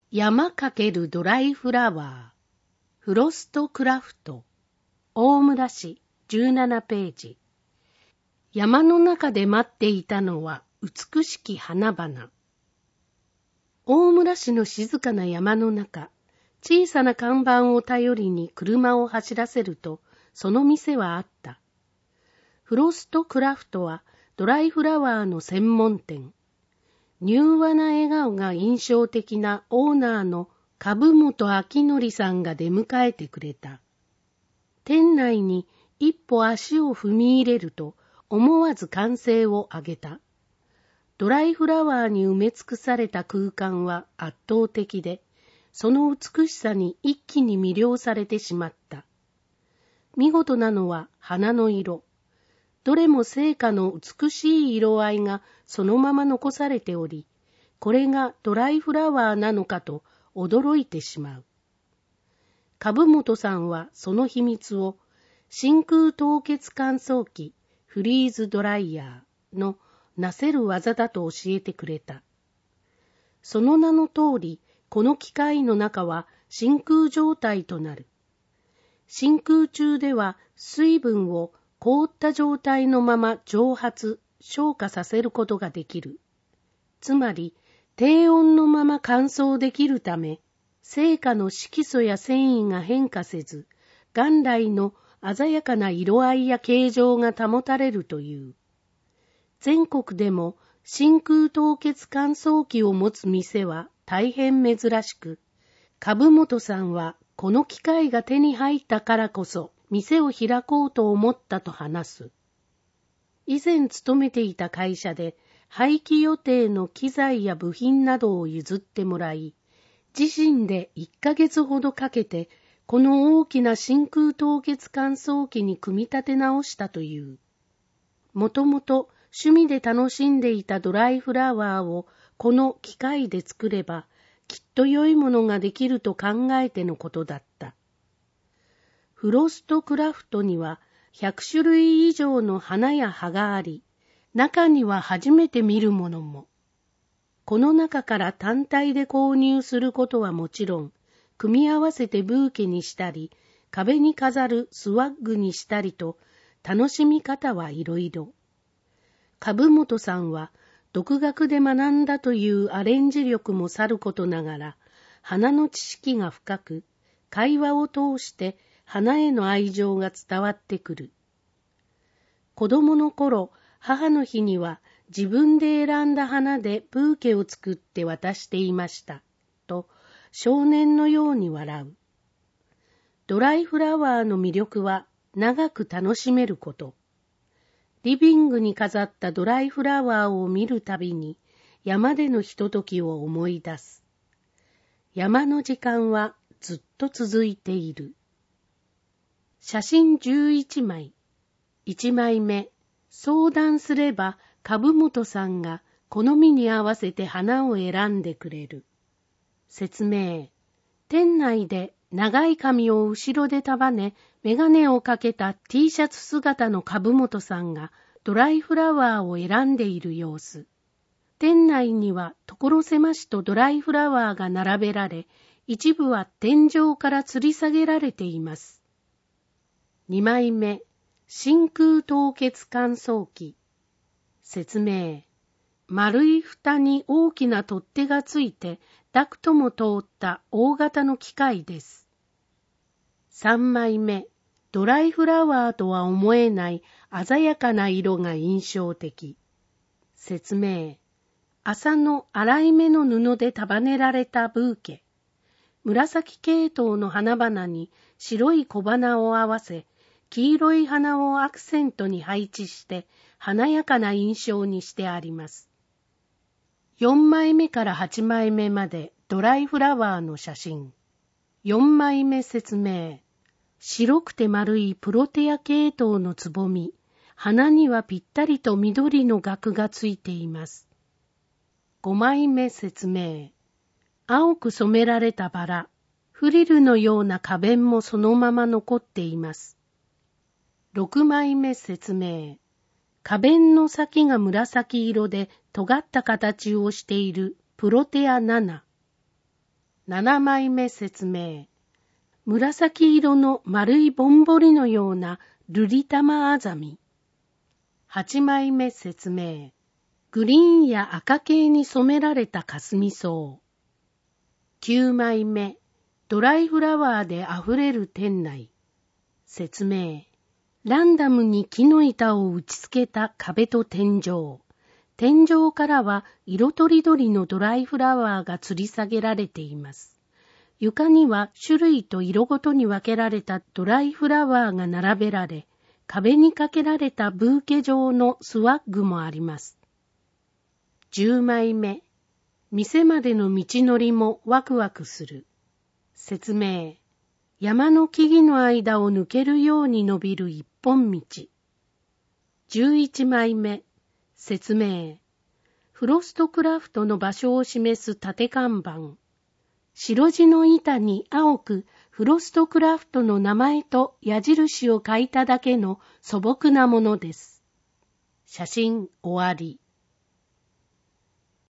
山×ドライフラワー、フロストクラフト、大村市17ページ。山の中で待っていたのは美しき花々。大村市の静かな山の中、小さな看板を頼りに車を走らせると、その店はあった。フロストクラフトはドライフラワーの専門店。柔和な笑顔が印象的なオーナーの株本明則さんが出迎えてくれた。店内に一歩足を踏み入れると思わず歓声を上げた。ドライフラワーに埋め尽くされた空間は圧倒的で、その美しさに一気に魅了されてしまった。見事なのは花の色。どれも生花の美しい色合いがそのまま残されており、これがドライフラワーなのかと驚いてしまう。株本さんはその秘密を真空凍結乾燥機フリーズドライヤーのなせる技だと教えてくれた。その名の通り、この機械の中は真空状態となる。真空中では水分を凍った状態のまま蒸発、昇華させることができる。つまり、低温のまま乾燥できるため、生花の色素や繊維が変化せず、元来の鮮やかな色合いや形状が保たれるという。全国でも真空凍結乾燥機を持つ店は大変珍しく、株本さんはこの機械が手に入ったからこそ店を開こうと思ったと話す。以前勤めていた会社で廃棄予定の機材や部品などを譲ってもらい、自身で1ヶ月ほどかけてこの大きな真空凍結乾燥機に組み立て直したという。もともと趣味で楽しんでいたドライフラワーをこの機械で作ればきっと良いものができると考えてのことだった。フロストクラフトには100種類以上の花や葉があり、中には初めて見るものも。この中から単体で購入することはもちろん、組み合わせてブーケにしたり、壁に飾るスワッグにしたりと、楽しみ方はいろいろ。株本さんは、独学で学んだというアレンジ力もさることながら、花の知識が深く、会話を通して花への愛情が伝わってくる。子供の頃、母の日には自分で選んだ花でブーケを作って渡していました、と少年のように笑う。ドライフラワーの魅力は長く楽しめること。リビングに飾ったドライフラワーを見るたびに山でのひとときを思い出す。山の時間はずっと続いている。写真11枚。1枚目。相談すれば株本さんが好みに合わせて花を選んでくれる。説明。店内で長い髪を後ろで束ね、メガネをかけた T シャツ姿の株本さんがドライフラワーを選んでいる様子。店内には所狭しとドライフラワーが並べられ、一部は天井から吊り下げられています。2枚目、真空凍結乾燥機。説明。丸い蓋に大きな取っ手がついて、ダクトも通った大型の機械です。3枚目、ドライフラワーとは思えない鮮やかな色が印象的。説明。麻の粗い目の布で束ねられたブーケ。紫系統の花々に白い小花を合わせ、黄色い花をアクセントに配置して華やかな印象にしてあります。4枚目から8枚目までドライフラワーの写真。4枚目説明。白くて丸いプロテア系統のつぼみ。花にはぴったりと緑の額がついています。5枚目説明。青く染められたバラ。フリルのような花弁もそのまま残っています。6枚目説明。花弁の先が紫色で尖った形をしているプロテア7。 7枚目説明。紫色の丸いぼんぼりのようなルリタマアザミ。8枚目説明。グリーンや赤系に染められたカスミソウ。9枚目。ドライフラワーであふれる店内。説明。ランダムに木の板を打ち付けた壁と天井。天井からは色とりどりのドライフラワーが吊り下げられています。床には種類と色ごとに分けられたドライフラワーが並べられ、壁にかけられたブーケ状のスワッグもあります。10枚目。店までの道のりもワクワクする。説明。山の木々の間を抜けるように伸びる一本道。11枚目。説明。フロストクラフトの場所を示す縦看板。白地の板に青くフロストクラフトの名前と矢印を書いただけの素朴なものです。写真終わり。